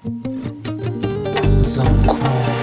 زانکو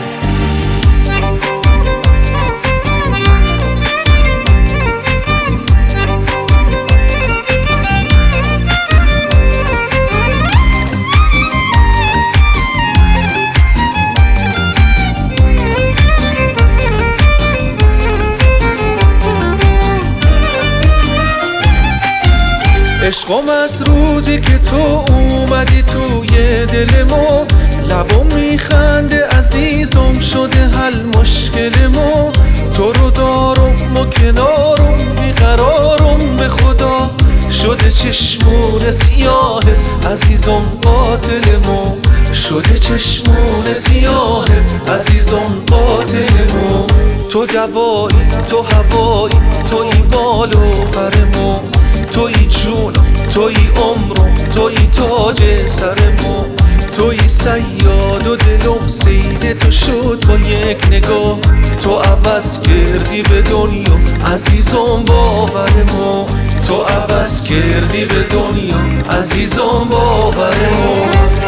عشقم از روزی که تو اومدی توی دلمو، لبم میخنده عزیزم شده حل مشکلمو. تو رو دارم و کنارم بیقرارم، به خدا شده چشمون سیاهه عزیزم قاتلمو، شده چشمون سیاهه عزیزم قاتلمو. تو دوایی تو هوایی توی بال و پرمو، توی جونم توی عمرم توی تاج سرمو. توی صیاد و دلم صید تو شد با یک نگاه، تو عوض کردی به دنیا عزیزم باورمو، تو عوض کردی به دنیا عزیزم باورمو.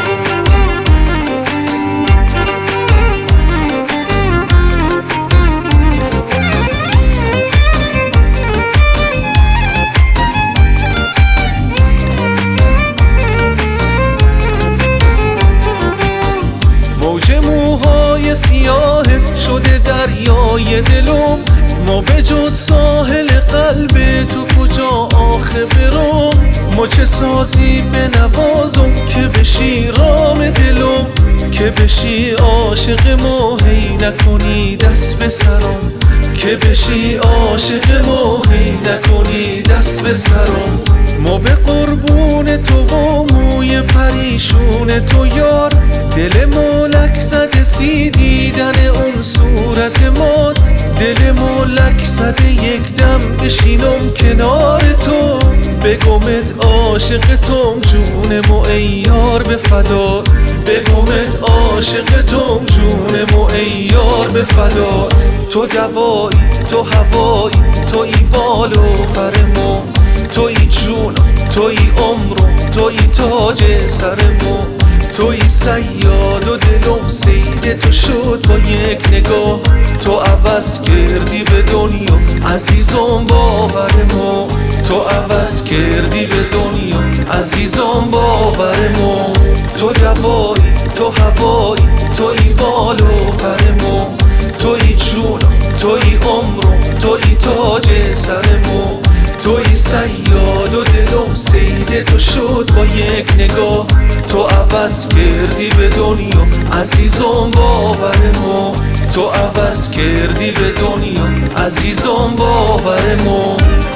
موج موهای سیاهه شده دریای دلم، ما به جز ساحل قلب تو کجا آخه برم. ما چه سازی به نوازم که بشی رام دلم، که بشی عاشق ما هی نکنی دست به سرم، که بشی عاشق ما هی نکنی دست به سرم. ما به قربون تو و موی پریشون تو یار، دل مالک زده سی دیدن اون صورت مات، دل مالک زده یک دم بشینم کنار تو، بگمت عاشق توم جونم و ای یار به فدات، بگمت عاشق توم جونم و ای یار به فدات. تو دوایی تو هوایی توی بال و پرمو، توی جونم توی عمرم توی تاج سرمو. توی صیاد و دلم صید تو شد با یک نگاه، تو عوض کردی به دنیا عزیزم باورمو، تو عوض کردی به دنیا عزیزم باورمو. تو دوایی تو هوایی توی بال و پرمو، توی جونم توی عمرم توی تاج سرمو. توی صیاد و دلم صید تو شد با یک نگاه، تو عوض کردی به دنیا عزیزم باورمو، تو عوض کردی به دنیا عزیزم باورمو.